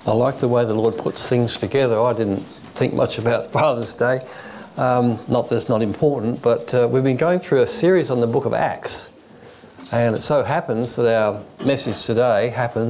I like the way the Lord puts things together. I didn't think much about Father's Day. Not that it's not important, but we've been going through a series on the book of Acts. And it so happens that our message today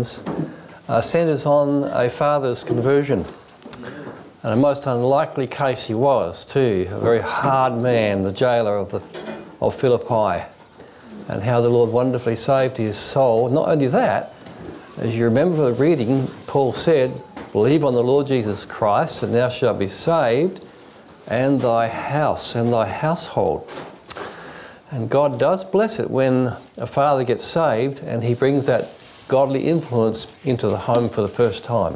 centres on a father's conversion. And a most unlikely case he was too, a very hard man, the jailer of Philippi, and how the Lord wonderfully saved his soul. Not only that, as you remember from the reading, Paul said, "Believe on the Lord Jesus Christ, and thou shalt be saved, and thy house and thy household." And God does bless it when a father gets saved and he brings that godly influence into the home for the first time.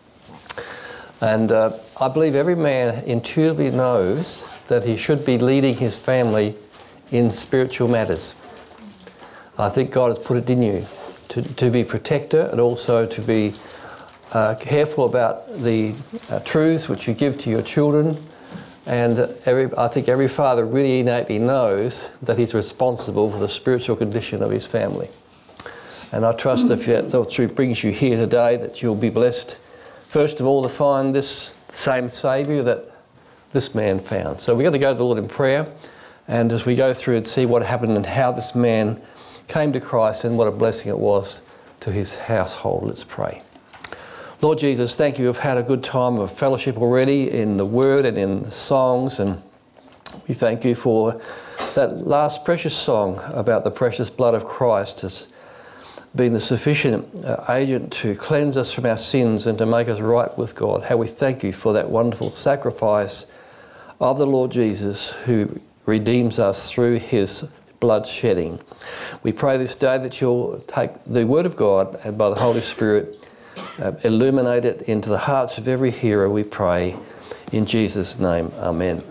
And I believe every man intuitively knows that he should be leading his family in spiritual matters. I think God has put it in you to be protector and also to be careful about the truths which you give to your children. And I think every father really innately knows that he's responsible for the spiritual condition of his family. And I trust if that's what brings you here today, that you'll be blessed, first of all, to find this same Saviour that this man found. So we're going to go to the Lord in prayer, and as we go through and see what happened and how this man came to Christ and what a blessing it was to his household. Let's pray. Lord Jesus, thank you. We've had a good time of fellowship already in the Word and in the songs, and we thank you for that last precious song about the precious blood of Christ as being the sufficient agent to cleanse us from our sins and to make us right with God. How we thank you for that wonderful sacrifice of the Lord Jesus who redeems us through his blood shedding. We pray this day that you'll take the Word of God and by the Holy Spirit illuminate it into the hearts of every hearer, we pray in Jesus' name. Amen.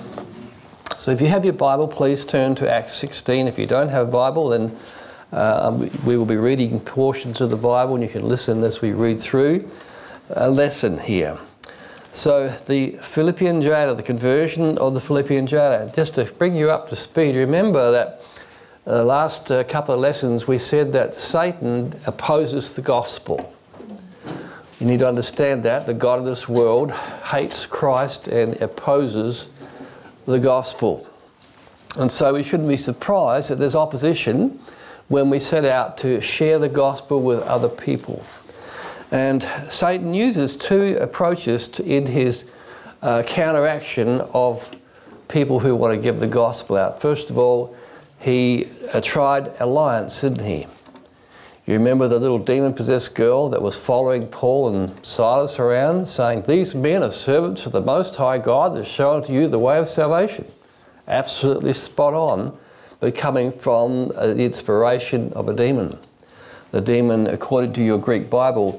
So if you have your Bible, please turn to Acts 16. If you don't have a Bible, then we will be reading portions of the Bible and you can listen as we read through a lesson here. So the Philippian jailer, the conversion of the Philippian jailer, just to bring you up to speed, remember that the last couple of lessons we said that Satan opposes the gospel. You need to understand that the God of this world hates Christ and opposes the gospel. And so we shouldn't be surprised that there's opposition when we set out to share the gospel with other people. And Satan uses two approaches in his counteraction of people who want to give the gospel out. First of all, he tried alliance, didn't he? You remember the little demon-possessed girl that was following Paul and Silas around, saying, "These men are servants of the Most High God that show unto you the way of salvation." Absolutely spot on, but coming from the inspiration of a demon. The demon, according to your Greek Bible,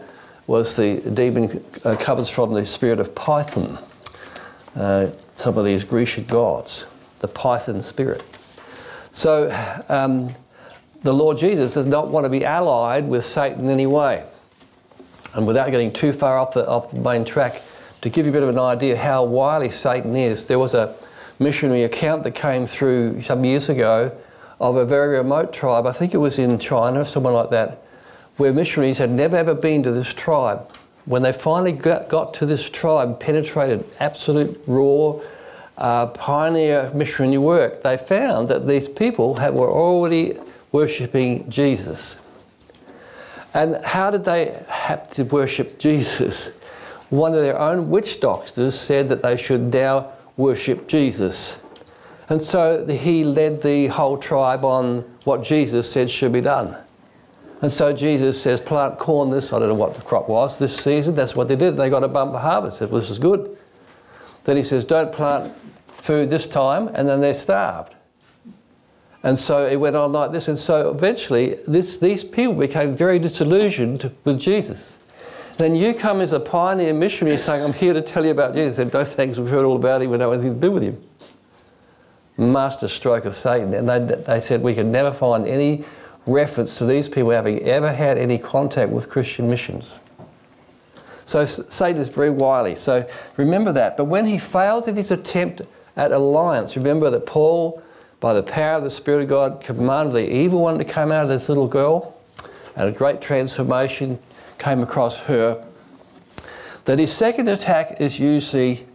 comes from the spirit of Python, some of these Grecian gods, the Python spirit. So the Lord Jesus does not want to be allied with Satan in any way. And without getting too far off the main track, to give you a bit of an idea how wily Satan is, there was a missionary account that came through some years ago of a very remote tribe, I think it was in China or somewhere like that, where missionaries had never ever been to this tribe. When they finally got to this tribe, penetrated absolute raw pioneer missionary work, they found that these people were already worshipping Jesus. And how did they have to worship Jesus? One of their own witch doctors said that they should now worship Jesus. And so he led the whole tribe on what Jesus said should be done. And so Jesus says, plant corn I don't know what the crop was this season. That's what they did. They got a bumper harvest. It was good. Then he says, don't plant food this time, and then they're starved. And so it went on like this. And so eventually these people became very disillusioned with Jesus. Then you come as a pioneer missionary saying, I'm here to tell you about Jesus. And no thanks, we've heard all about him, we don't have anything to do with him. Master stroke of Satan. And they said we can never find any reference to these people having ever had any contact with Christian missions. So Satan is very wily. So remember that. But when he fails in his attempt at alliance, remember that Paul, by the power of the Spirit of God, commanded the evil one to come out of this little girl, and a great transformation came across her. that his second attack is usually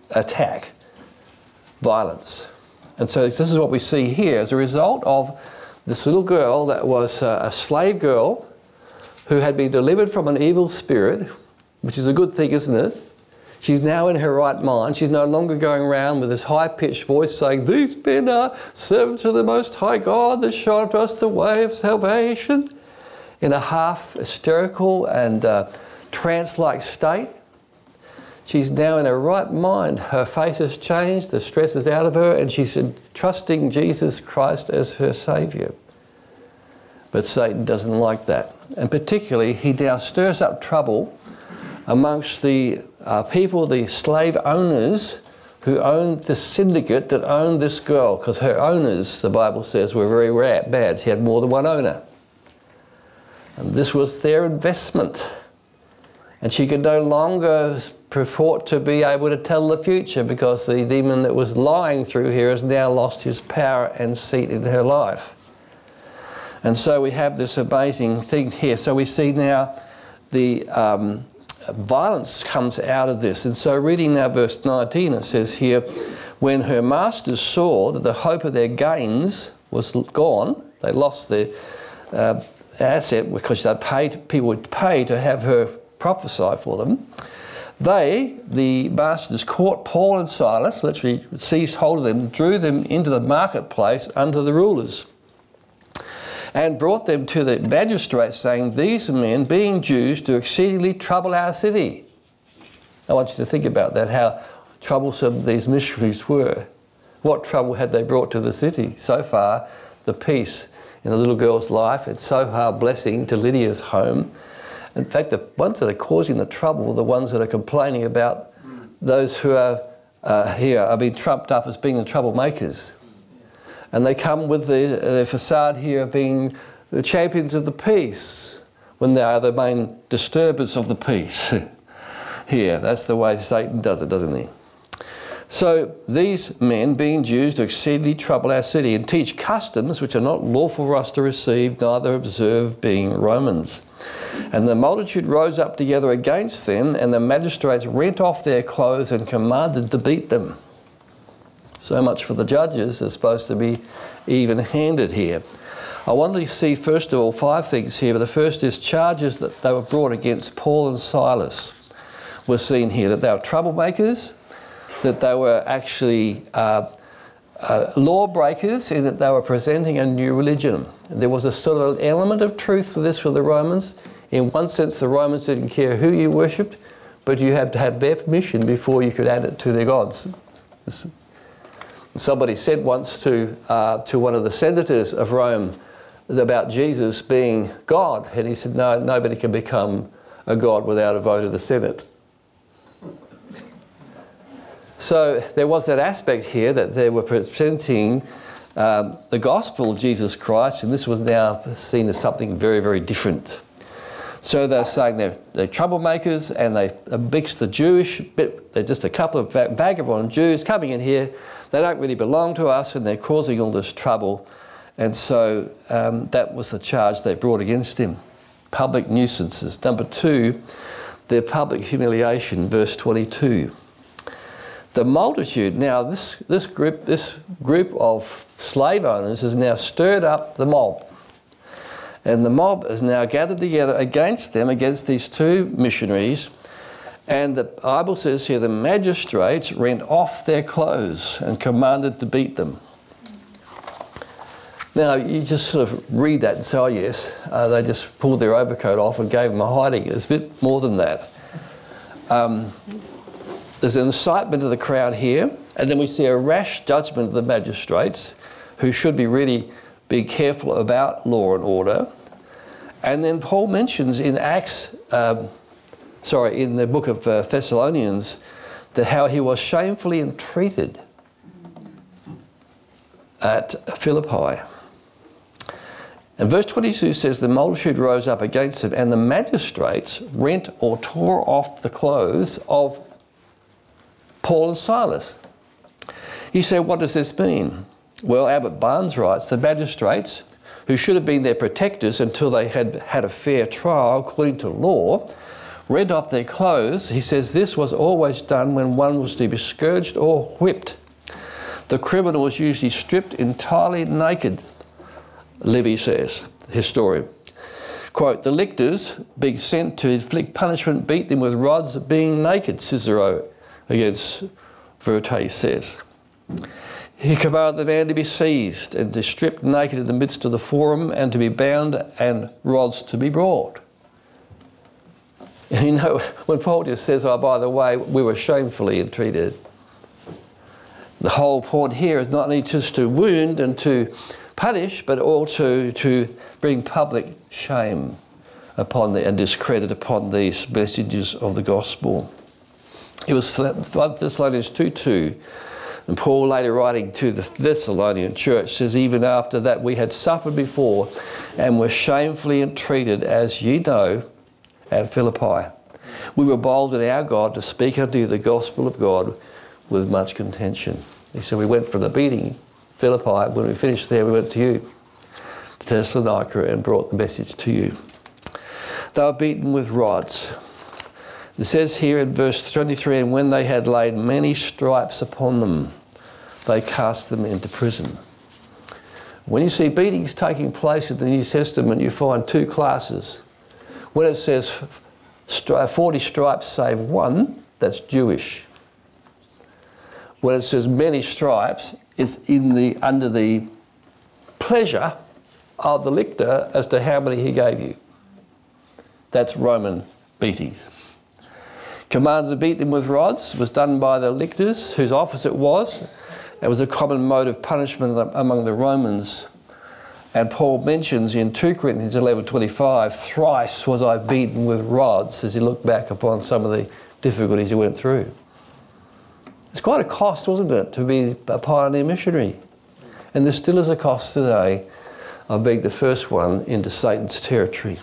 violence. And so this is what we see here as a result of this little girl that was a slave girl who had been delivered from an evil spirit, which is a good thing, isn't it? She's now in her right mind. She's no longer going around with this high-pitched voice saying, "These men are servants of the Most High God that showed us the way of salvation," in a half hysterical and trance-like state. She's now in her right mind. Her face has changed, the stress is out of her, and she's trusting Jesus Christ as her Saviour. But Satan doesn't like that. And particularly, he now stirs up trouble amongst the people, the slave owners who owned the syndicate that owned this girl, because her owners, the Bible says, were very bad. She had more than one owner. And this was their investment. And she could no longer purport to be able to tell the future because the demon that was lying through here has now lost his power and seat in her life. And so we have this amazing thing here. So we see now the violence comes out of this. And so reading now verse 19, it says here, when her masters saw that the hope of their gains was gone, they lost their asset because people would pay to have her prophesy for them. They, the masters, caught Paul and Silas, literally seized hold of them, drew them into the marketplace under the rulers, and brought them to the magistrates, saying, "These men, being Jews, do exceedingly trouble our city." I want you to think about that, how troublesome these missionaries were. What trouble had they brought to the city? So far, the peace in the little girl's life, and so far a blessing to Lydia's home. In fact, the ones that are causing the trouble are the ones that are complaining about those who are here are being trumped up as being the troublemakers. And they come with the facade here of being the champions of the peace when they are the main disturbers of the peace. Here, that's the way Satan does it, doesn't he? So these men, being Jews, do exceedingly trouble our city and teach customs which are not lawful for us to receive, neither observe, being Romans. And the multitude rose up together against them, and the magistrates rent off their clothes and commanded to beat them. So much for the judges. They're supposed to be even-handed here. I want to see, first of all, 5 things here. But the first is charges that they were brought against Paul and Silas were seen here, that they were troublemakers, that they were actually lawbreakers, in that they were presenting a new religion. There was a sort of element of truth with this for the Romans. In one sense, the Romans didn't care who you worshipped, but you had to have their permission before you could add it to their gods. Somebody said once to one of the senators of Rome about Jesus being God, and he said, "No, nobody can become a god without a vote of the Senate." So there was that aspect here that they were presenting the gospel of Jesus Christ, and this was now seen as something very, very different. So they're saying they're troublemakers, and they mix the Jewish bit. They're just a couple of vagabond Jews coming in here. They don't really belong to us, and they're causing all this trouble. And so that was the charge they brought against him. Public nuisances. Number 2, their public humiliation, verse 22. The multitude, now this group of slave owners has now stirred up the mob. And the mob is now gathered together against them, against these 2 missionaries. And the Bible says here, the magistrates rent off their clothes and commanded to beat them. Now, you just sort of read that and say, oh yes, they just pulled their overcoat off and gave them a hiding. It's a bit more than that. There's an incitement of the crowd here, and then we see a rash judgment of the magistrates, who should be really being careful about law and order. And then Paul mentions in in the book of Thessalonians, that how he was shamefully entreated at Philippi. And verse 22 says, the multitude rose up against him, and the magistrates rent or tore off the clothes of Paul and Silas. You say, what does this mean? Well, Abbot Barnes writes, the magistrates, who should have been their protectors until they had had a fair trial according to law, rent off their clothes. He says this was always done when one was to be scourged or whipped. The criminal was usually stripped entirely naked, Livy says, historian. Quote, the lictors being sent to inflict punishment beat them with rods being naked, Cicero against Vertes says. He commanded the man to be seized and to strip naked in the midst of the forum and to be bound and rods to be brought. You know, when Paul just says, oh, by the way, we were shamefully entreated, the whole point here is not only just to wound and to punish, but also to bring public shame upon and discredit upon these messages of the gospel. It was Thessalonians 2:2, and Paul later writing to the Thessalonian church says, even after that we had suffered before and were shamefully entreated, as ye know, at Philippi. We were bold in our God to speak unto you the gospel of God with much contention. He said, we went from the beating, Philippi, when we finished there, we went to you, to Thessalonica, and brought the message to you. They were beaten with rods. It says here in verse 23, and when they had laid many stripes upon them, they cast them into prison. When you see beatings taking place in the New Testament, you find two classes. When it says 40 stripes save one, that's Jewish. When it says many stripes, it's under the pleasure of the lictor as to how many he gave you. That's Roman beatings. Commanded to beat them with rods was done by the lictors, whose office it was. It was a common mode of punishment among the Romans. And Paul mentions in 2 Corinthians 11:25, thrice was I beaten with rods, as he looked back upon some of the difficulties he went through. It's quite a cost, wasn't it, to be a pioneer missionary? And there still is a cost today of being the first one into Satan's territory.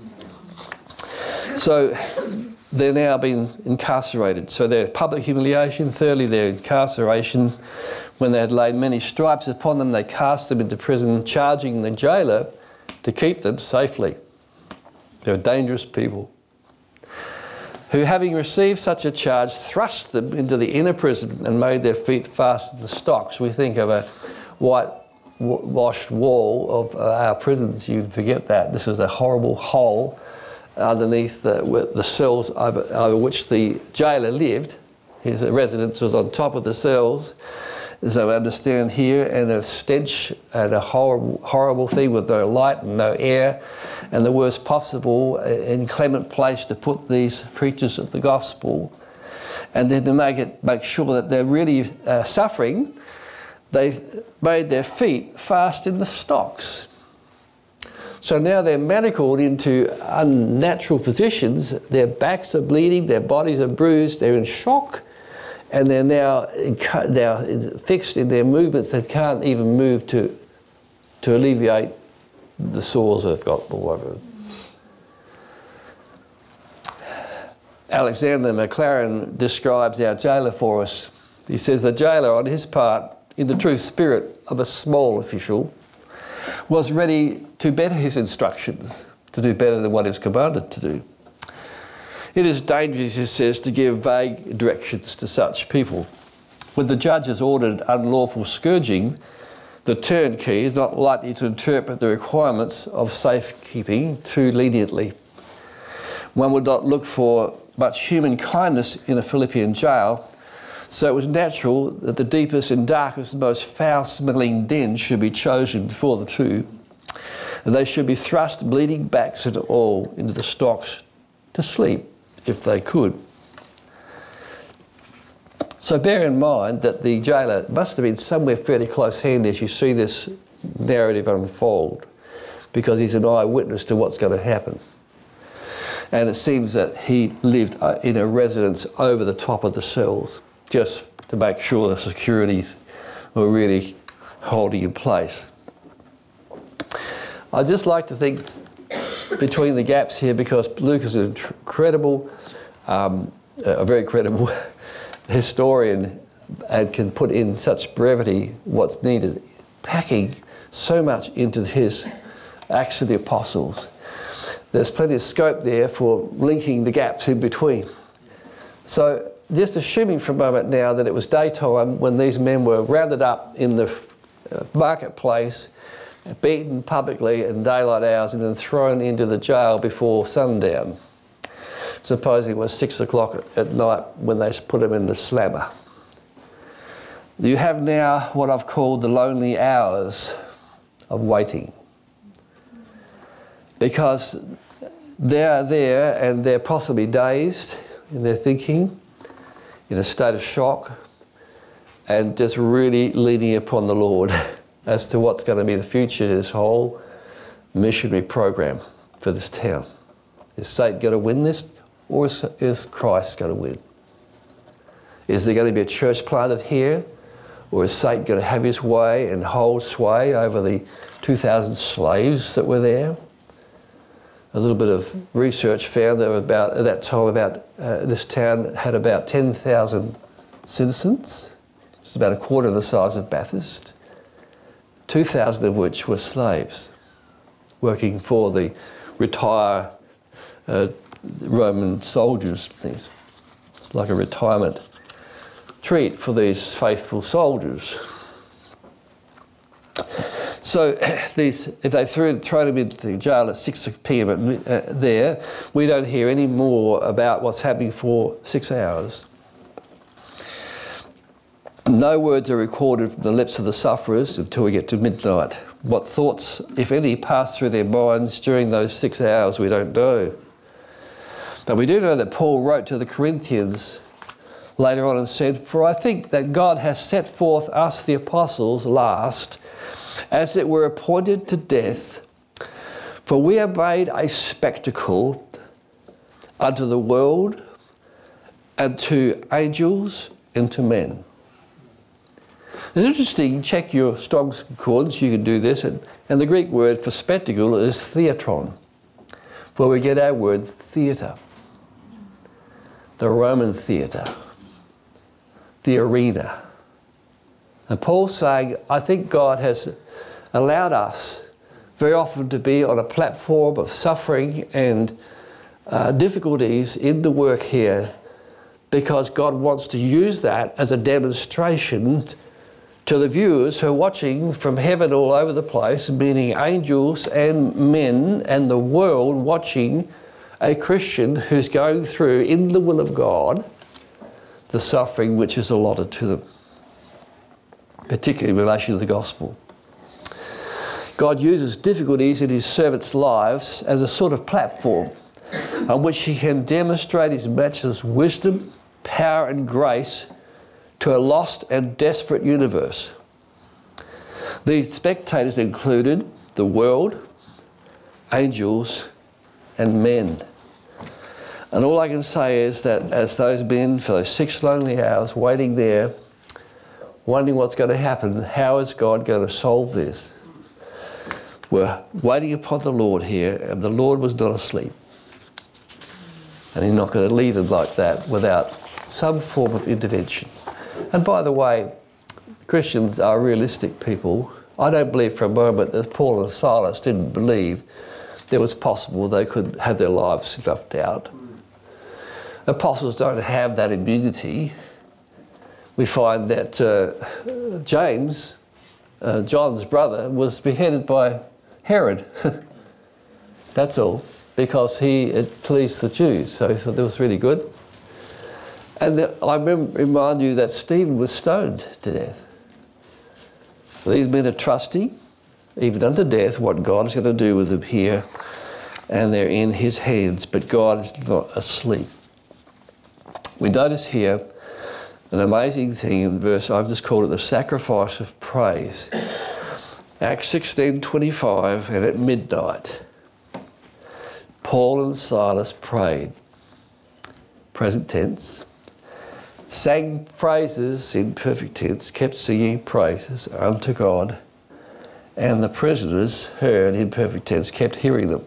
So they're now being incarcerated. So their public humiliation, thirdly their incarceration. When they had laid many stripes upon them, they cast them into prison, charging the jailer to keep them safely. They were dangerous people, who having received such a charge, thrust them into the inner prison and made their feet fast in the stocks. We think of a whitewashed wall of our prisons. You forget that. This was a horrible hole underneath the cells over which the jailer lived. His residence was on top of the cells, as I understand here, and a stench and a horrible thing with no light and no air, and the worst possible inclement place to put these preachers of the gospel. And then to make sure that they're really suffering, they made their feet fast in the stocks. So now they're manacled into unnatural positions. Their backs are bleeding, their bodies are bruised, they're in shock, and they're now fixed in their movements. They can't even move to alleviate the sores they've got or whatever. Alexander McLaren describes our jailer for us. He says the jailer, on his part, in the true spirit of a small official, was ready to better his instructions, to do better than what he was commanded to do. It is dangerous, he says, to give vague directions to such people. When the judge has ordered unlawful scourging, the turnkey is not likely to interpret the requirements of safekeeping too leniently. One would not look for much human kindness in a Philippian jail, so it was natural that the deepest and darkest and most foul-smelling den should be chosen for the two. They should be thrust bleeding backs and all into the stocks to sleep, if they could. So bear in mind that the jailer must have been somewhere fairly close-handed as you see this narrative unfold, because he's an eyewitness to what's going to happen. And it seems that he lived in a residence over the top of the cells, just to make sure the securities were really holding in place. I'd just like to think between the gaps here, because Luke is a very credible historian and can put in such brevity what's needed, packing so much into his Acts of the Apostles. there's plenty of scope there for linking the gaps in between. So just assuming for a moment now that it was daytime when these men were rounded up in the marketplace, beaten publicly in daylight hours and then thrown into the jail before sundown. Supposing it was 6 o'clock at night when they put them in the slammer. You have now what I've called the lonely hours of waiting. Because they are there and they're possibly dazed in their thinking, in a state of shock, and just really leaning upon the Lord as to what's going to be the future of this whole missionary program for this town. Is Satan going to win this, or is Christ going to win? Is there going to be a church planted here, or is Satan going to have his way and hold sway over the 2,000 slaves that were there? A little bit of research found that at that time this town had about 10,000 citizens. It's about a quarter of the size of Bathurst. 2,000 of which were slaves, working for the retired Roman soldiers. Things. It's like a retirement treat for these faithful soldiers. So if they throw them into jail at 6 p.m. There, we don't hear any more about what's happening for 6 hours. No words are recorded from the lips of the sufferers until we get to midnight. What thoughts, if any, pass through their minds during those 6 hours, we don't know. But we do know that Paul wrote to the Corinthians later on and said, "For I think that God has set forth us, the apostles, last, as it were appointed to death, for we are made a spectacle unto the world, and to angels, and to men." It's interesting, check your Strong's Concordance, you can do this, and the Greek word for spectacle is theatron, where we get our word theatre. The Roman theatre, the arena. And Paul's saying, I think God has allowed us very often to be on a platform of suffering and difficulties in the work here, because God wants to use that as a demonstration to the viewers who are watching from heaven all over the place, meaning angels and men and the world watching a Christian who's going through, in the will of God, the suffering which is allotted to them, particularly in relation to the gospel. God uses difficulties in his servants' lives as a sort of platform on which he can demonstrate his matchless wisdom, power and grace to a lost and desperate universe. These spectators included the world, angels, and men. And all I can say is that as those men, for those 6 lonely hours, waiting there, wondering what's going to happen, how is God going to solve this? We're waiting upon the Lord here, and the Lord was not asleep. And he's not going to leave them like that without some form of intervention. And by the way, Christians are realistic people. I don't believe for a moment that Paul and Silas didn't believe it was possible they could have their lives snuffed out. Apostles don't have that immunity. We find that James, John's brother, was beheaded by Herod. That's all, because it pleased the Jews. So he thought that was really good. And I remind you that Stephen was stoned to death. These men are trusting, even unto death, what God is going to do with them here, and they're in his hands, but God is not asleep. We notice here an amazing thing in verse, I've just called it the sacrifice of praise. Acts 16:25, and at midnight, Paul and Silas prayed, present tense, sang praises in perfect tense, kept singing praises unto God, and the prisoners heard in perfect tense, kept hearing them.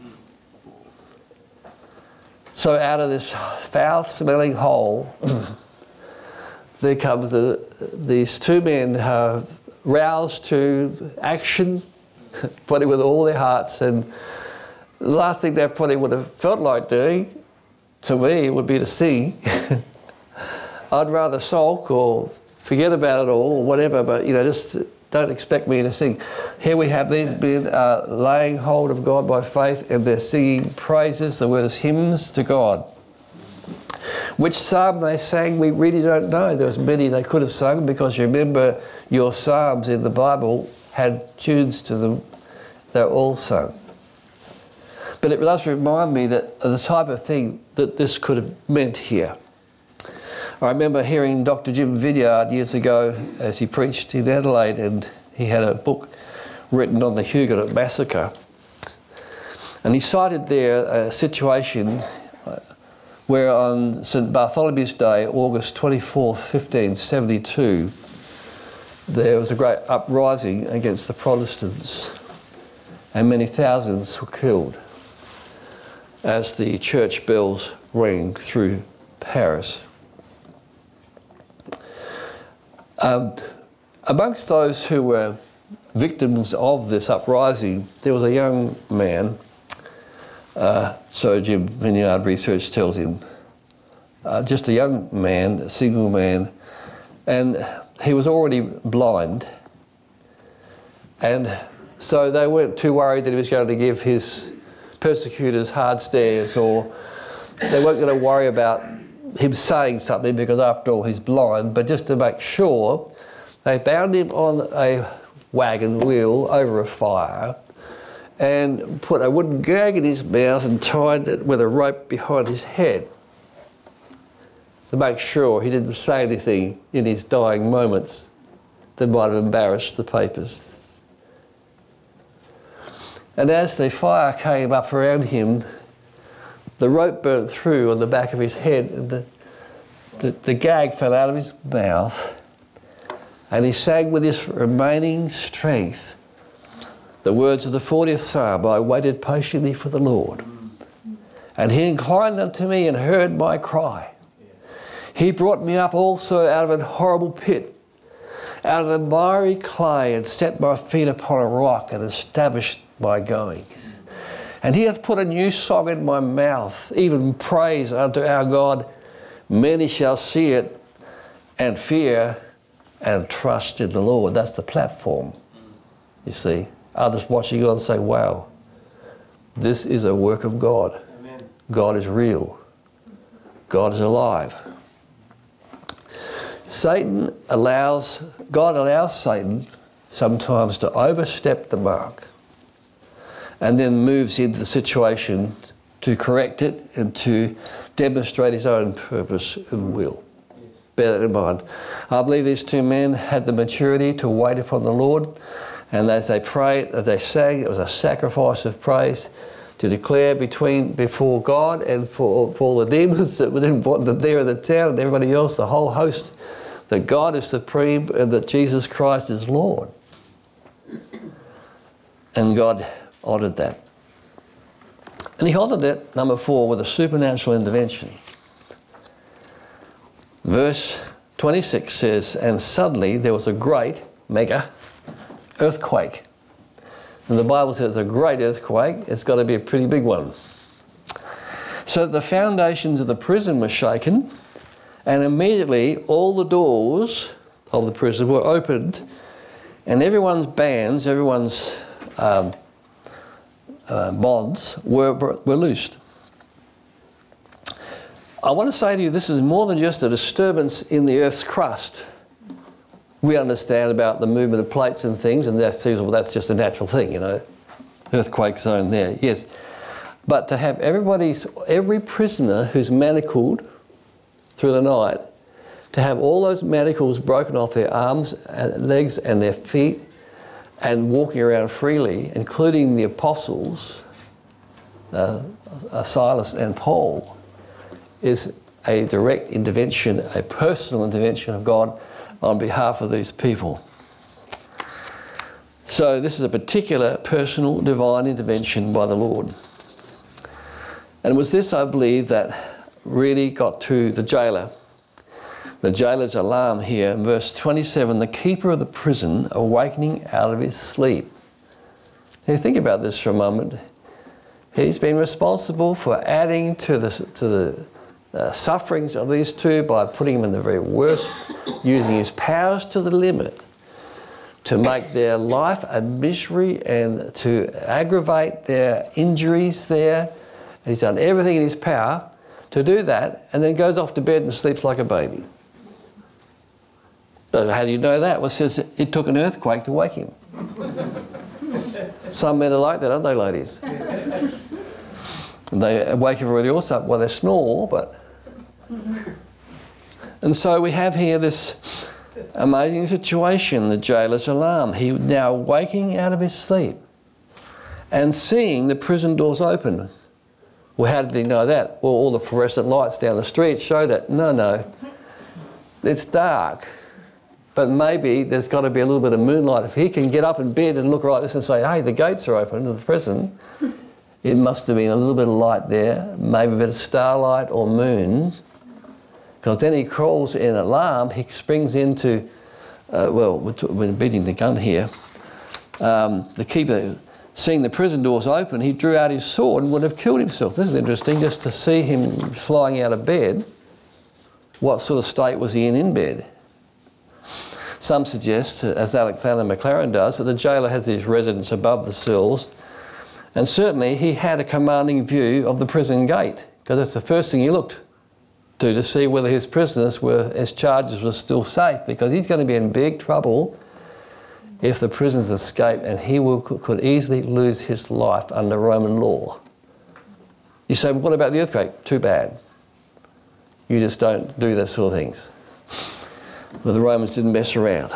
So out of this foul-smelling hole, there comes these 2 men roused to action, putting with all their hearts, and The last thing they probably would have felt like doing, to me, would be to sing. I'd rather sulk or forget about it all or whatever, but just don't expect me to sing. Here we have these men laying hold of God by faith, and they're singing praises. The word is hymns to God. Which psalm they sang, we really don't know. There's many they could have sung, because you remember your psalms in the Bible had tunes to them. They're all sung. But it does remind me that of the type of thing that this could have meant here. I remember hearing Dr. Jim Vidyard years ago as he preached in Adelaide, and he had a book written on the Huguenot massacre. And he cited there a situation where on St. Bartholomew's Day, August 24th, 1572, there was a great uprising against the Protestants, and many thousands were killed as the church bells rang through Paris. Amongst those who were victims of this uprising, there was a young man, so Jim Vidyard research tells him, just a young man, a single man, and he was already blind, and so they weren't too worried that he was going to give his persecutors hard stares, or they weren't going to worry about him saying something, because after all he's blind. But just to make sure, they bound him on a wagon wheel over a fire and put a wooden gag in his mouth and tied it with a rope behind his head to make sure he didn't say anything in his dying moments that might have embarrassed the papists. And as the fire came up around him, the rope burnt through on the back of his head, and the gag fell out of his mouth, and he sang with his remaining strength the words of the 40th Psalm, I waited patiently for the Lord, and he inclined unto me and heard my cry. He brought me up also out of an horrible pit, out of the miry clay, and set my feet upon a rock, and established my goings. And he hath put a new song in my mouth, even praise unto our God. Many shall see it and fear and trust in the Lord. That's the platform, you see. Others watching on say, wow, this is a work of God. Amen. God is real. God is alive. God allows Satan sometimes to overstep the mark, and then moves into the situation to correct it and to demonstrate his own purpose and will. Yes. Bear that in mind. I believe these two men had the maturity to wait upon the Lord, and as they prayed, as they sang, it was a sacrifice of praise to declare before God and for all the demons that were there in the town and everybody else, the whole host, that God is supreme and that Jesus Christ is Lord. And God honoured that. And he honoured it, number 4, with a supernatural intervention. Verse 26 says, and suddenly there was a great, mega, earthquake. And the Bible says a great earthquake, it's got to be a pretty big one. So the foundations of the prison were shaken, and immediately all the doors of the prison were opened, and everyone's bands, everyone's bonds were loosed. I want to say to you, this is more than just a disturbance in the earth's crust. We understand about the movement of plates and things, and that's just a natural thing, earthquake zone there, yes. But to have every prisoner who's manacled through the night, to have all those manacles broken off their arms and legs and their feet, and walking around freely, including the apostles, Silas and Paul, is a direct intervention, a personal intervention of God on behalf of these people. So this is a particular personal divine intervention by the Lord. And it was this, I believe, that really got to the jailer. The jailer's alarm here in verse 27, the keeper of the prison awakening out of his sleep. Now think about this for a moment. He's been responsible for adding to the sufferings of these two by putting them in the very worst, using his powers to the limit to make their life a misery and to aggravate their injuries there. And he's done everything in his power to do that, and then goes off to bed and sleeps like a baby. But how do you know that? Well, it says it took an earthquake to wake him. Some men are like that, aren't they, ladies? And they wake everybody else up while they snore, but... And so we have here this amazing situation, the jailer's alarm. He now waking out of his sleep and seeing the prison doors open. Well, how did he know that? Well, all the fluorescent lights down the street show that. No, it's dark. But maybe there's got to be a little bit of moonlight. If he can get up in bed and look like this and say, hey, the gates are open to the prison, it must have been a little bit of light there, maybe a bit of starlight or moon. Because then he crawls in alarm, he springs into, we're beating the gun here. The keeper, seeing the prison doors open, he drew out his sword and would have killed himself. This is interesting, just to see him flying out of bed. What sort of state was he in bed? Some suggest, as Alexander Maclaren does, that the jailer has his residence above the cells, and certainly he had a commanding view of the prison gate, because that's the first thing he looked to see whether his prisoners his charges were still safe, because he's going to be in big trouble if the prisoners escape, and he could easily lose his life under Roman law. You say, well, what about the earthquake? Too bad. You just don't do those sort of things. But the Romans didn't mess around.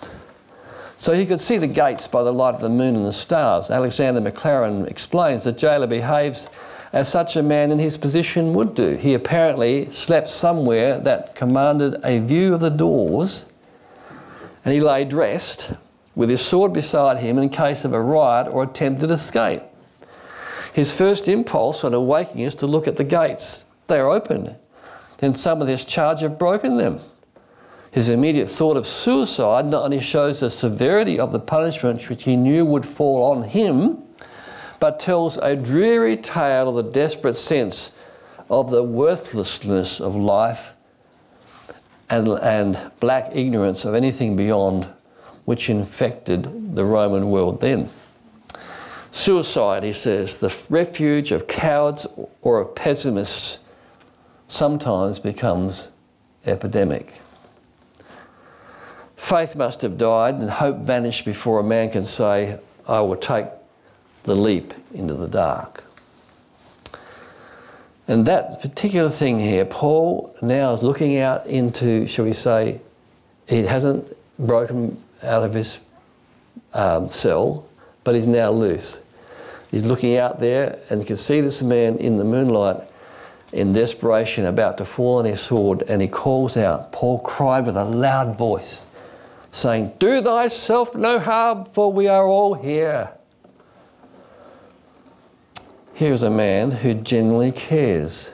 So he could see the gates by the light of the moon and the stars. Alexander Maclaren explains the jailer behaves as such a man in his position would do. He apparently slept somewhere that commanded a view of the doors, and he lay dressed with his sword beside him in case of a riot or attempted escape. His first impulse on awaking is to look at the gates. They are open. Then some of this charge have broken them. His immediate thought of suicide not only shows the severity of the punishment which he knew would fall on him, but tells a dreary tale of the desperate sense of the worthlessness of life and black ignorance of anything beyond, which infected the Roman world then. Suicide, he says, the refuge of cowards or of pessimists, sometimes becomes epidemic. Faith must have died and hope vanished before a man can say, I will take the leap into the dark. And that particular thing here, Paul now is looking out into, shall we say, he hasn't broken out of his cell, but he's now loose. He's looking out there and you can see this man in the moonlight in desperation about to fall on his sword, and he calls out. Paul cried with a loud voice, saying, do thyself no harm, for we are all here. Here's a man who genuinely cares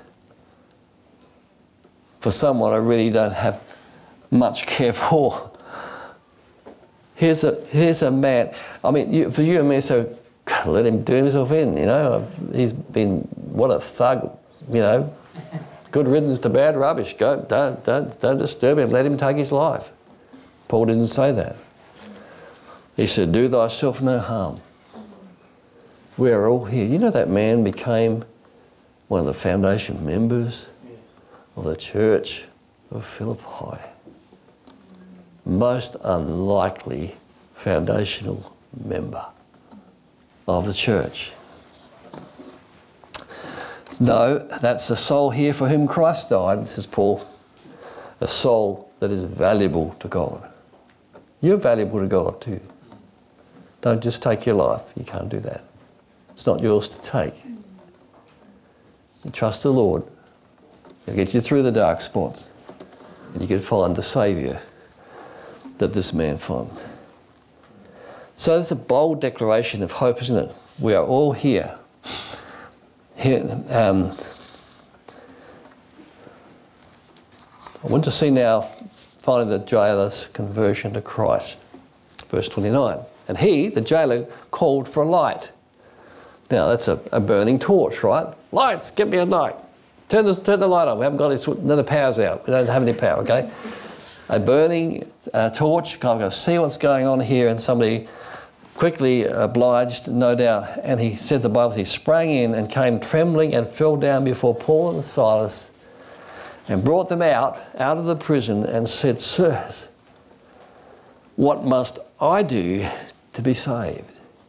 for someone I really don't have much care for. Here's a man, I mean, for you and me, so let him do himself in, you know. He's been, what a thug, you know. Good riddance to bad rubbish. Don't disturb him, let him take his life. Paul didn't say that. He said, do thyself no harm. We are all here. You know that man became one of the foundation members of the church of Philippi. Most unlikely foundational member of the church. No, that's a soul here for whom Christ died, says Paul. A soul that is valuable to God. You're valuable to God too. Don't just take your life. You can't do that. It's not yours to take. You trust the Lord. He'll get you through the dark spots. And you can find the Saviour that this man found. So it's a bold declaration of hope, isn't it? We are all here. I want to see now finally the jailer's conversion to Christ. Verse 29. And he, the jailer, called for a light. Now that's a burning torch, right? Lights, get me a light. Turn the light on. We haven't got it, no, the power's out. We don't have any power, okay? A burning torch, I've got to see what's going on here, and somebody quickly obliged, no doubt, and he said the Bible, he sprang in and came trembling and fell down before Paul and Silas and brought them out of the prison and said, Sirs, what must I do to be saved?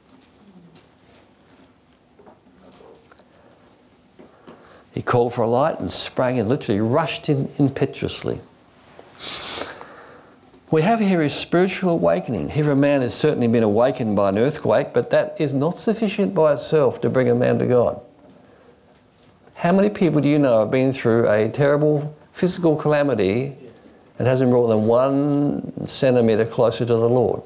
He called for a light and sprang in, literally rushed in impetuously. We have here a spiritual awakening. Here a man has certainly been awakened by an earthquake, but that is not sufficient by itself to bring a man to God. How many people do you know have been through a terrible physical calamity and hasn't brought them 1 centimetre closer to the Lord?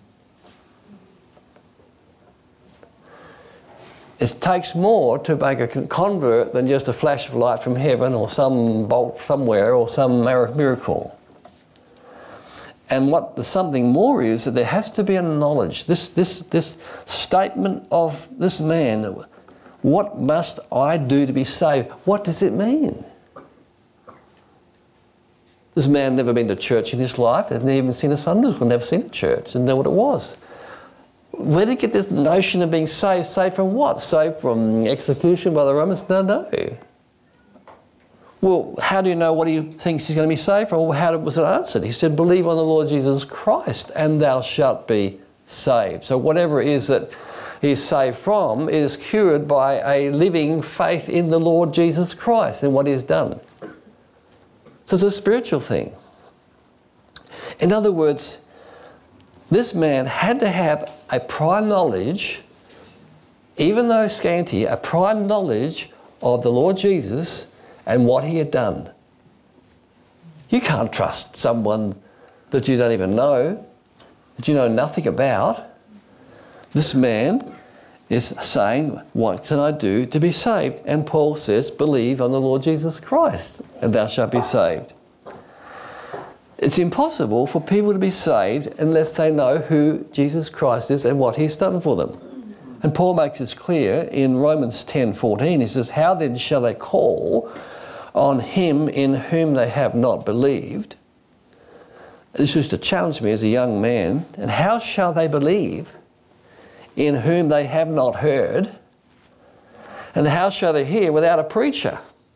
It takes more to make a convert than just a flash of light from heaven or some bolt somewhere or some miracle. And what the something more is that there has to be a knowledge. This statement of this man, what must I do to be saved? What does it mean? This man never been to church in his life, hasn't even seen a Sunday school, never seen a church, didn't know what it was. Where did he get this notion of being saved? Saved from what? Saved from execution by the Romans? No. Well, how do you know what he thinks he's going to be saved from? Well, how was it answered? He said, believe on the Lord Jesus Christ and thou shalt be saved. So whatever it is that he's saved from is cured by a living faith in the Lord Jesus Christ and what he's done. So it's a spiritual thing. In other words, this man had to have a prior knowledge, even though scanty, a prior knowledge of the Lord Jesus and what he had done. You can't trust someone that you don't even know, that you know nothing about. This man is saying, what can I do to be saved? And Paul says, believe on the Lord Jesus Christ and thou shalt be saved. It's impossible for people to be saved unless they know who Jesus Christ is and what he's done for them. And Paul makes this clear in Romans 10:14. He says, how then shall they call on him in whom they have not believed? This used to challenge me as a young man. And how shall they believe in whom they have not heard? And how shall they hear without a preacher?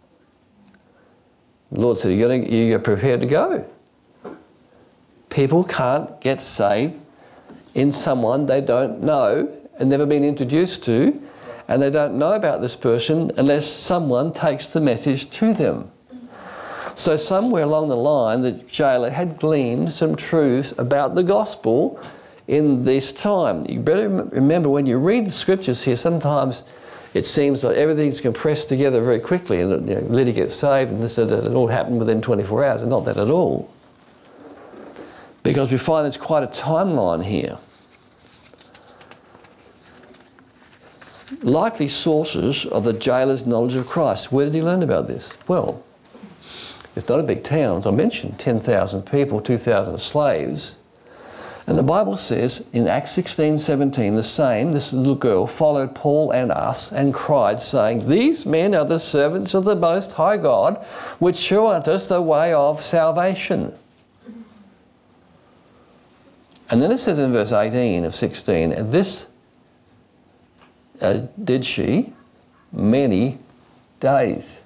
The Lord said, you're prepared to go. People can't get saved in someone they don't know and never been introduced to, and they don't know about this person unless someone takes the message to them. So somewhere along the line, the jailer had gleaned some truths about the gospel in this time. You better remember when you read the scriptures here, sometimes it seems like everything's compressed together very quickly, and Lydia gets saved and this, it all happened within 24 hours, and not that at all. Because we find there's quite a timeline here. Likely sources of the jailer's knowledge of Christ. Where did he learn about this? Well, it's not a big town. As I mentioned, 10,000 people, 2,000 slaves. And the Bible says in Acts 16:17, the same, this little girl followed Paul and us and cried, saying, these men are the servants of the Most High God, which show unto us the way of salvation. And then it says in verse 18 of 16, and this did she many days.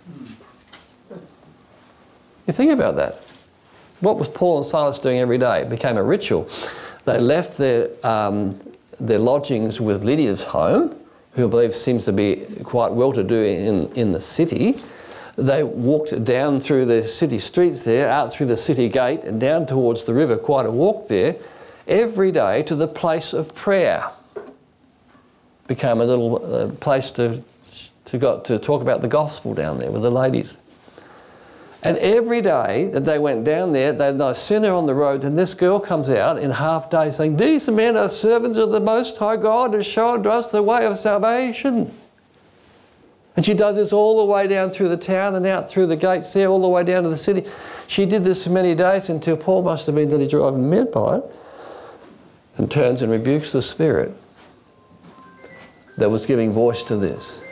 You think about that. What was Paul and Silas doing every day? It became a ritual. They left their lodgings with Lydia's home, who I believe seems to be quite well-to-do in the city. They walked down through the city streets there, out through the city gate and down towards the river, quite a walk there, every day to the place of prayer. Became a little place to talk about the gospel down there with the ladies. And every day that they went down there, they'd no sooner on the road than this girl comes out in half day saying, these men are servants of the Most High God and show unto us the way of salvation. And she does this all the way down through the town and out through the gates there, all the way down to the city. She did this for many days until Paul must have been nearly driving mad by it, and turns and rebukes the spirit. that was giving voice to this.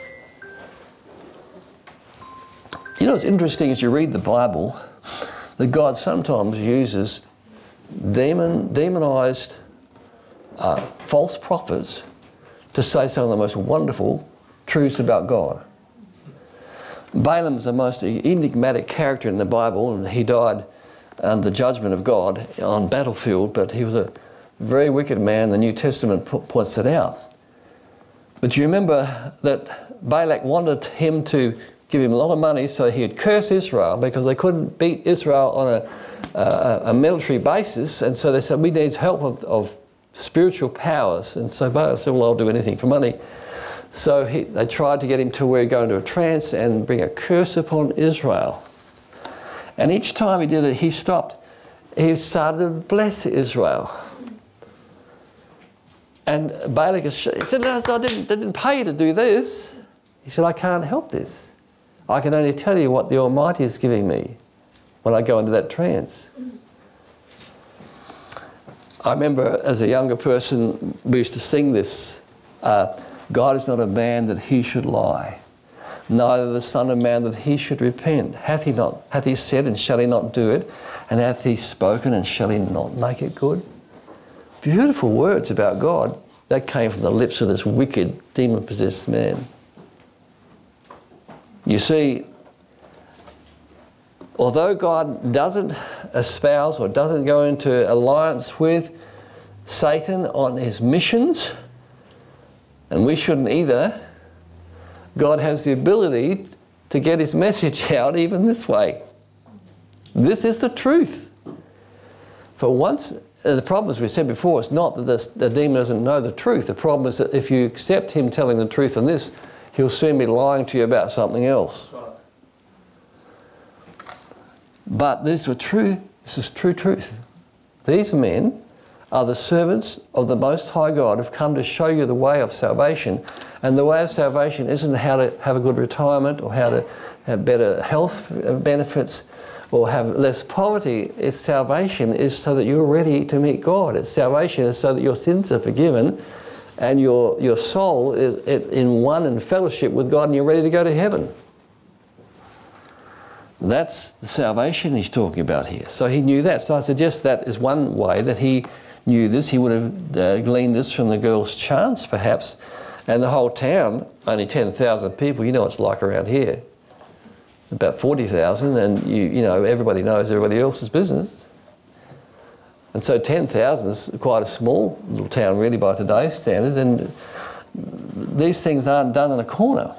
You know, it's interesting as you read the Bible that God sometimes uses demonized false prophets to say some of the most wonderful truths about God. Balaam is the most enigmatic character in the Bible, and he died under the judgment of God on battlefield, but he was a very wicked man. The New Testament points it out. But you remember that Balak wanted him to give him a lot of money so he'd curse Israel because they couldn't beat Israel on a military basis, and so they said, we need help of spiritual powers. And so Balak said, well, I'll do anything for money. So they tried to get him to where he'd go into a trance and bring a curse upon Israel. And each time he did it, he stopped. He started to bless Israel. And Balak said, no, I didn't pay you to do this. He said, I can't help this. I can only tell you what the Almighty is giving me when I go into that trance. I remember as a younger person, we used to sing this, God is not a man that he should lie, neither the Son of Man that he should repent. Hath he said, and shall he not do it? And hath he spoken, and shall he not make it good? Beautiful words about God that came from the lips of this wicked, demon-possessed man. You see, although God doesn't espouse or doesn't go into alliance with Satan on his missions, and we shouldn't either, God has the ability to get his message out even this way. This is the truth. For once, the problem, as we said before, is not that the demon doesn't know the truth. The problem is that if you accept him telling the truth on this, he'll soon be lying to you about something else. But this is true truth. These men are the servants of the Most High God who've come to show you the way of salvation. And the way of salvation isn't how to have a good retirement or how to have better health benefits or have less poverty. It's salvation is so that you're ready to meet God. It's salvation is so that your sins are forgiven and your soul is in one in fellowship with God and you're ready to go to heaven. That's the salvation he's talking about here. So he knew that. So I suggest that is one way that he knew this. He would have gleaned this from the girl's chants, perhaps. And the whole town, only 10,000 people, you know what it's like around here. About 40,000, and you know, everybody knows everybody else's business. And so 10,000 is quite a small little town really by today's standard, and these things aren't done in a corner.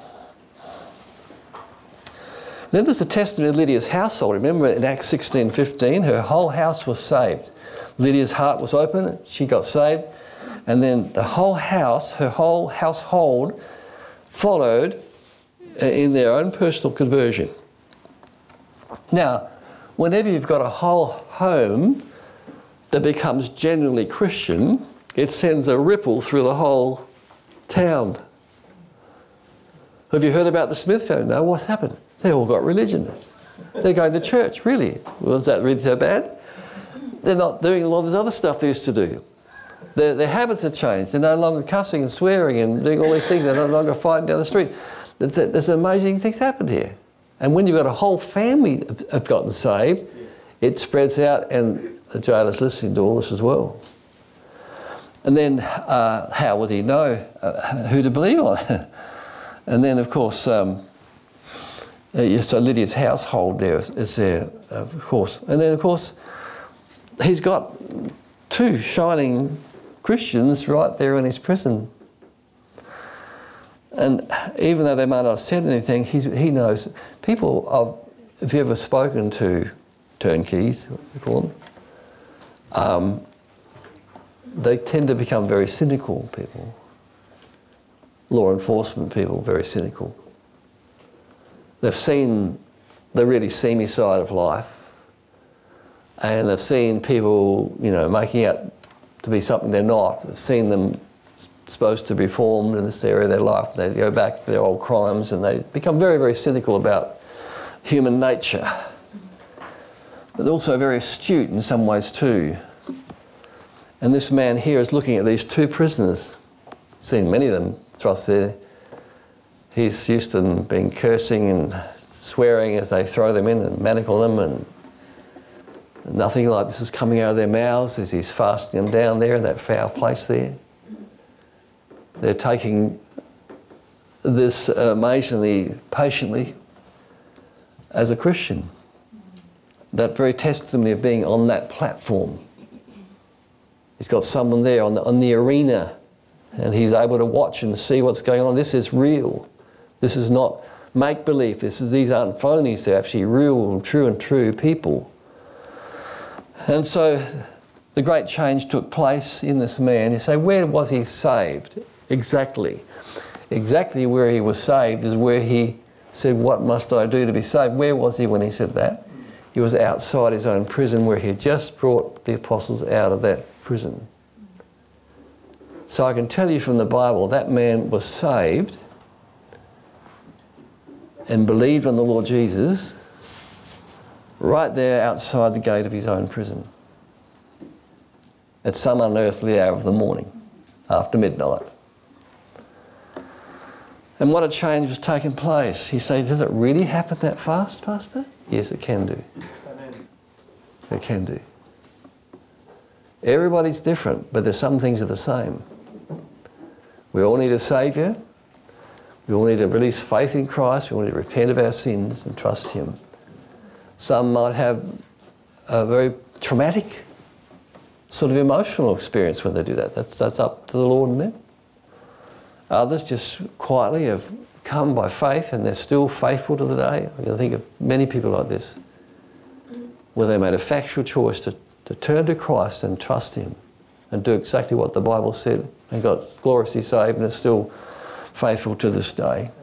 Then there's the testimony of Lydia's household. Remember in Acts 16:15, her whole house was saved. Lydia's heart was open, she got saved, and then the whole house, her whole household followed in their own personal conversion. Now, whenever you've got a whole home that becomes genuinely Christian, it sends a ripple through the whole town. Have you heard about the Smith family? No, what's happened? They all got religion. They're going to church, really. Was that really so bad? They're not doing a lot of this other stuff they used to do. Their habits have changed. They're no longer cussing and swearing and doing all these things. They're no longer fighting down the street. There's amazing things happened here. And when you've got a whole family have gotten saved, it spreads out, and the jailer's listening to all this as well. And then how would he know who to believe on? And then, of course, so Lydia's household there is there, of course. And then, of course, he's got two shining Christians right there in his prison. And even though they might not have said anything, he knows. People, have you ever spoken to turnkeys, what we call them? They tend to become very cynical people. Law enforcement people, very cynical. They've seen the really seamy side of life, and they've seen people, you know, making out to be something they're not. They've seen them supposed to be reformed in this area of their life. They go back to their old crimes and they become very, very cynical about human nature. But they're also very astute in some ways too. And this man here is looking at these two prisoners, seen many of them thrust there. He's used to them being cursing and swearing as they throw them in and manacle them, and nothing like this is coming out of their mouths as he's fastening them down there in that foul place there. They're taking this amazingly patiently as a Christian. That very testimony of being on that platform. He's got someone there on the arena, and he's able to watch and see what's going on. This is real. This is not make-believe. These aren't phonies. They're actually real and true people. And so the great change took place in this man. You say, where was he saved? Exactly. Exactly where he was saved is where he said, what must I do to be saved? Where was he when he said that? He was outside his own prison, where he had just brought the apostles out of that prison. So I can tell you from the Bible, that man was saved and believed on the Lord Jesus right there outside the gate of his own prison at some unearthly hour of the morning, after midnight. And what a change was taking place. You say, does it really happen that fast, Pastor? Yes, it can do. Amen. It can do. Everybody's different, but there's some things that are the same. We all need a Saviour. We all need to release faith in Christ. We all need to repent of our sins and trust Him. Some might have a very traumatic sort of emotional experience when they do that. That's up to the Lord and them. Others just quietly have come by faith and they're still faithful to the day. I can think of many people like this, where they made a factual choice to turn to Christ and trust Him and do exactly what the Bible said, and got gloriously saved and are still faithful to this day.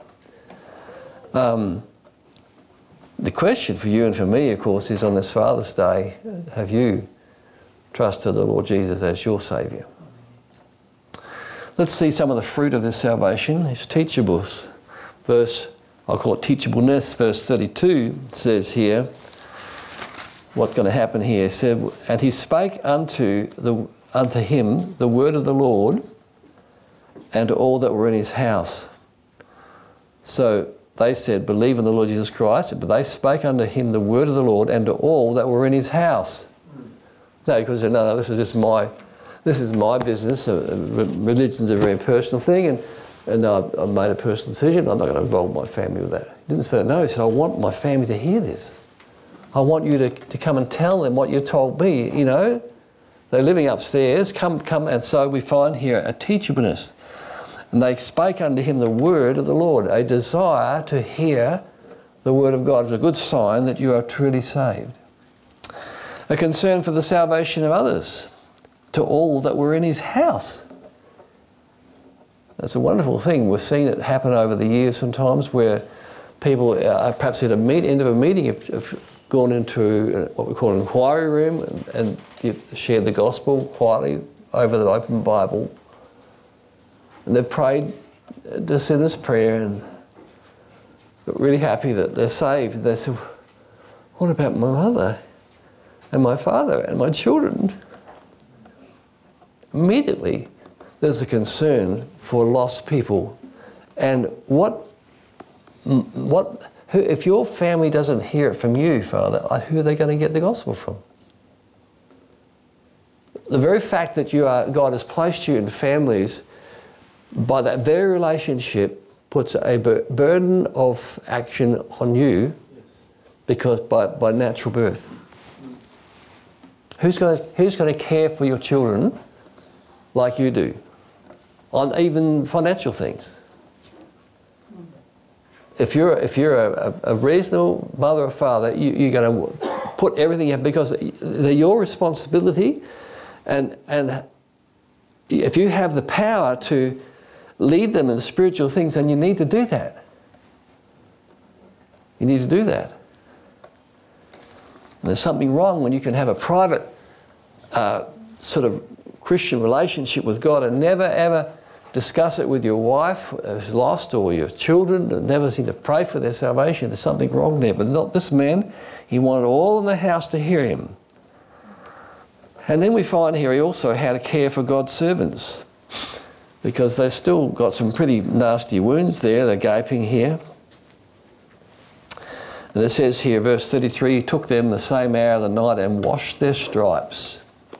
The question for you and for me, of course, is on this Father's Day, have you trusted the Lord Jesus as your Saviour? Let's see some of the fruit of this salvation. It's teachables. I'll call it teachableness. Verse 32 says here, what's going to happen here? It said, and he spake unto him the word of the Lord and to all that were in his house. So they said, believe in the Lord Jesus Christ, but they spake unto him the word of the Lord and to all that were in his house. No, because they said, no, this is my business. Religion's a very personal thing, and I've made a personal decision. I'm not going to involve my family with that. He didn't say no. He said, I want my family to hear this. I want you to come and tell them what you told me. You know, they're living upstairs. Come, and so we find here a teachableness. And they spake unto him the word of the Lord, a desire to hear the word of God. It's a good sign that you are truly saved. A concern for the salvation of others, to all that were in his house. That's a wonderful thing. We've seen it happen over the years sometimes, where people perhaps at end of a meeting have gone into what we call an inquiry room and you've shared the gospel quietly over the open Bible. And they've prayed the sinner's prayer and got really happy that they're saved. They said, what about my mother and my father and my children? Immediately, there's a concern for lost people. And if your family doesn't hear it from you, Father, who are they going to get the gospel from? The very fact that God has placed you in families, by that very relationship, puts a burden of action on you, because by natural birth. Who's going to care for your children like you do, on even financial things? If you're a reasonable mother or father, you're going to put everything you have, because they're your responsibility, and if you have the power to lead them in spiritual things, then you need to do that. You need to do that. And there's something wrong when you can have a private sort of Christian relationship with God and never ever discuss it with your wife who's lost, or your children, and never seem to pray for their salvation. There's something wrong there. But not this man. He wanted all in the house to hear him. And then we find here he also had a care for God's servants. because they've still got some pretty nasty wounds there. They're gaping here. And it says here, verse 33, he took them the same hour of the night and washed their stripes.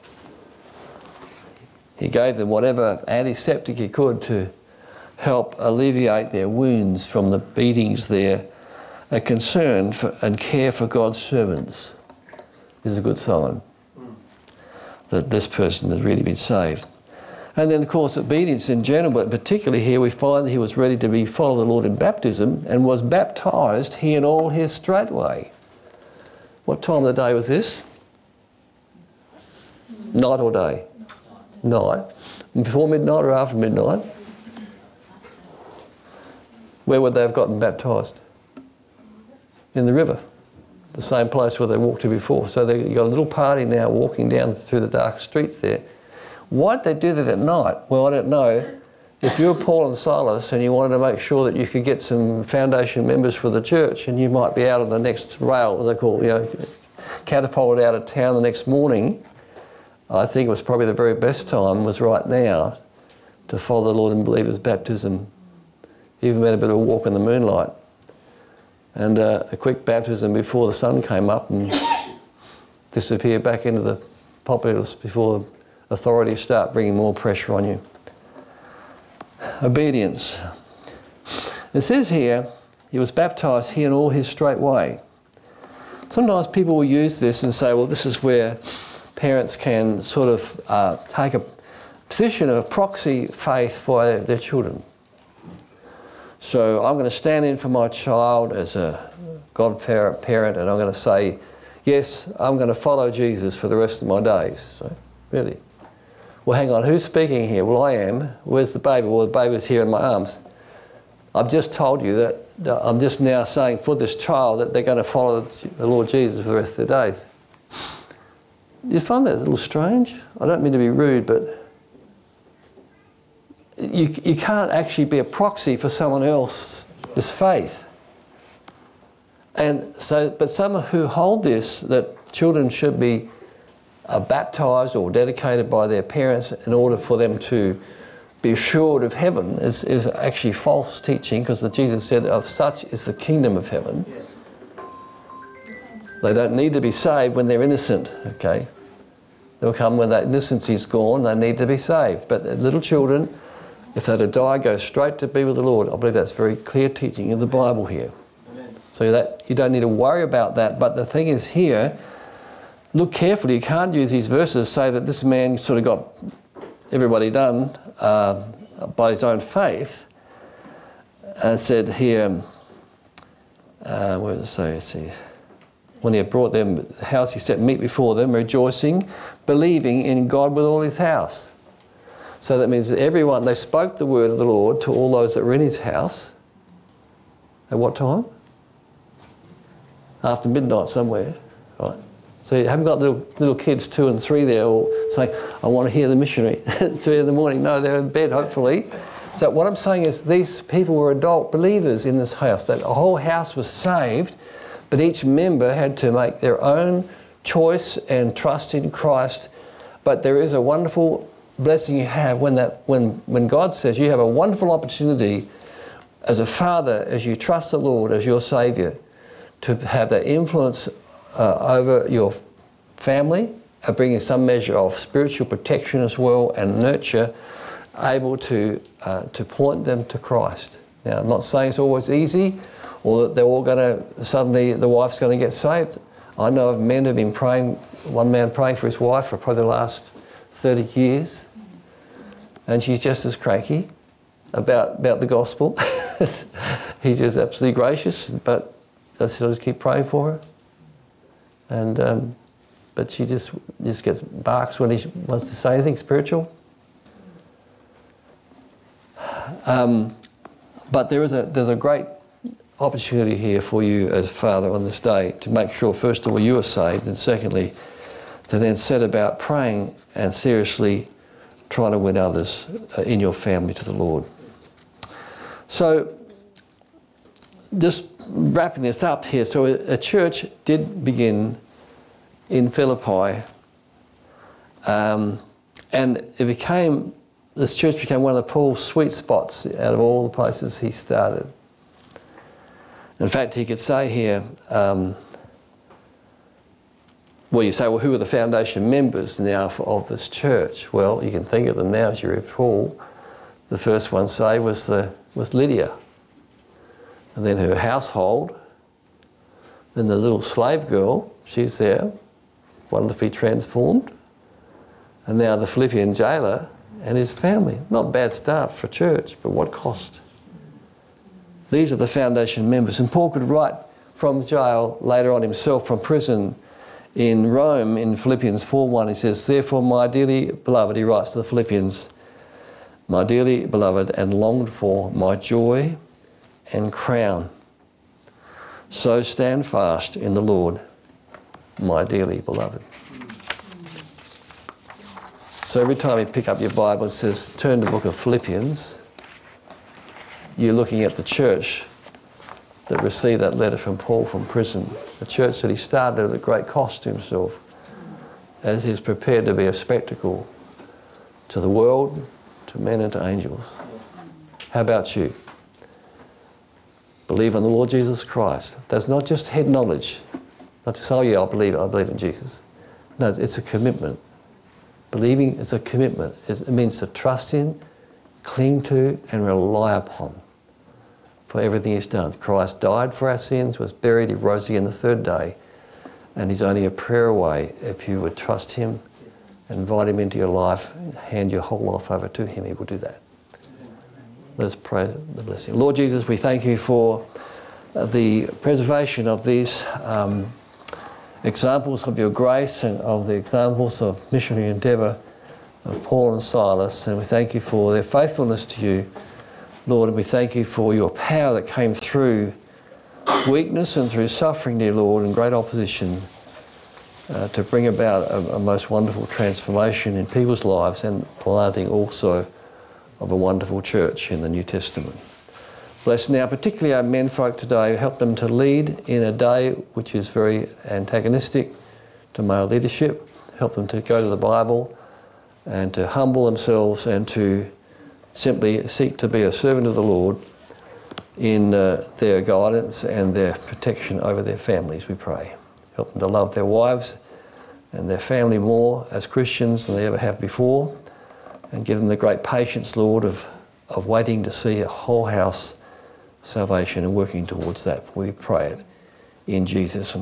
He gave them whatever antiseptic he could to help alleviate their wounds from the beatings there. A concern for and care for God's servants is a good sign that this person has really been saved. And then, of course, obedience in general, but particularly here we find that he was ready to follow the Lord in baptism and was baptised, he and all his straightway. What time of the day was this? Night or day? Night. Before midnight or after midnight? Where would they have gotten baptised? In the river. The same place where they walked to before. So you've got a little party now walking down through the dark streets there. Why'd they do that at night? Well, I don't know. If you were Paul and Silas and you wanted to make sure that you could get some foundation members for the church, and you might be out on the next rail, as they call it, catapulted out of town the next morning, I think it was probably the very best time was right now to follow the Lord in believers' baptism. Even better, a bit of a walk in the moonlight. And a quick baptism before the sun came up and disappear back into the populace before authorities start bringing more pressure on you. Obedience. It says here, he was baptised, he and all his straightway. Sometimes people will use this and say, well, this is where parents can sort of take a position of proxy faith for their children. So I'm going to stand in for my child as a God-parent, and I'm going to say, yes, I'm going to follow Jesus for the rest of my days. So, really. Well, hang on, who's speaking here? Well, I am. Where's the baby? Well, the baby's here in my arms. I've just told you that I'm just now saying for this child that they're going to follow the Lord Jesus for the rest of their days. You find that a little strange? I don't mean to be rude, but you can't actually be a proxy for someone else's faith. And so, but some who hold this, that children should be baptised or dedicated by their parents in order for them to be assured of heaven, is actually false teaching, because Jesus said, of such is the kingdom of heaven. They don't need to be saved when they're innocent, okay? They'll come when that innocence is gone, they need to be saved. But little children, if they're to die, go straight to be with the Lord. I believe that's very clear teaching of the Bible here. Amen. So that you don't need to worry about that. But the thing is here, look carefully. You can't use these verses to say that this man sort of got everybody done by his own faith. And it said here, where does it say? Let's see. When he had brought them the house, he set meat before them, rejoicing, believing in God with all his house. So that means that everyone, they spoke the word of the Lord to all those that were in his house. At what time? After midnight somewhere, right? So you haven't got little kids 2 and 3 there all saying, I want to hear the missionary at 3 in the morning. No, they're in bed, hopefully. So what I'm saying is these people were adult believers in this house. That the whole house was saved, but each member had to make their own choice and trust in Christ. But there is a wonderful blessing you have when God says you have a wonderful opportunity as a father, as you trust the Lord as your Saviour, to have that influence over your family, bringing some measure of spiritual protection as well and nurture, able to point them to Christ. Now, I'm not saying it's always easy, or that they're all going to, suddenly the wife's going to get saved. I know of men who've been praying, one man praying for his wife for probably the last 30 years, and she's just as cranky about the gospel. He's just absolutely gracious, but I still just keep praying for her. And but she just gets barks when he wants to say anything spiritual. But there's a great opportunity here for you as father on this day to make sure, first of all, you are saved, and secondly, to then set about praying and seriously trying to win others in your family to the Lord. So, just wrapping this up here, so a church did begin in Philippi, and it became this church became one of Paul's sweet spots out of all the places he started. In fact, he could say here, well, you say, well, who are the foundation members now of this church? Well, you can think of them now as you read Paul. The first one, say, was Lydia. And then her household. Then the little slave girl, she's there, wonderfully transformed. And now the Philippian jailer and his family. Not a bad start for church, but what cost? These are the foundation members. And Paul could write from jail later on himself, from prison in Rome, in Philippians 4:1. He says, therefore, my dearly beloved, he writes to the Philippians, my dearly beloved and longed for, my joy and crown. So stand fast in the Lord, my dearly beloved. So every time you pick up your Bible, it says, turn to the book of Philippians, you're looking at the church that received that letter from Paul from prison, the church that he started at a great cost to himself, as he's prepared to be a spectacle to the world, to men and to angels. How about you? Believe on the Lord Jesus Christ. That's not just head knowledge. Not just, oh yeah, I believe in Jesus. No, it's a commitment. Believing is a commitment. It means to trust in, cling to, and rely upon for everything he's done. Christ died for our sins, was buried, he rose again the third day, and he's only a prayer away. If you would trust him, invite him into your life, hand your whole life over to him, he will do that. Let's pray the blessing. Lord Jesus, we thank you for the preservation of these examples of your grace and of the examples of missionary endeavour of Paul and Silas. And we thank you for their faithfulness to you, Lord, and we thank you for your power that came through weakness and through suffering, dear Lord, and great opposition to bring about a most wonderful transformation in people's lives and planting also of a wonderful church in the New Testament. Bless now particularly our menfolk today. Help them to lead in a day which is very antagonistic to male leadership. Help them to go to the Bible and to humble themselves and to simply seek to be a servant of the Lord in their guidance and their protection over their families, we pray. Help them to love their wives and their family more as Christians than they ever have before, and give them the great patience, Lord, of waiting to see a whole house salvation and working towards that. We pray it in Jesus' name.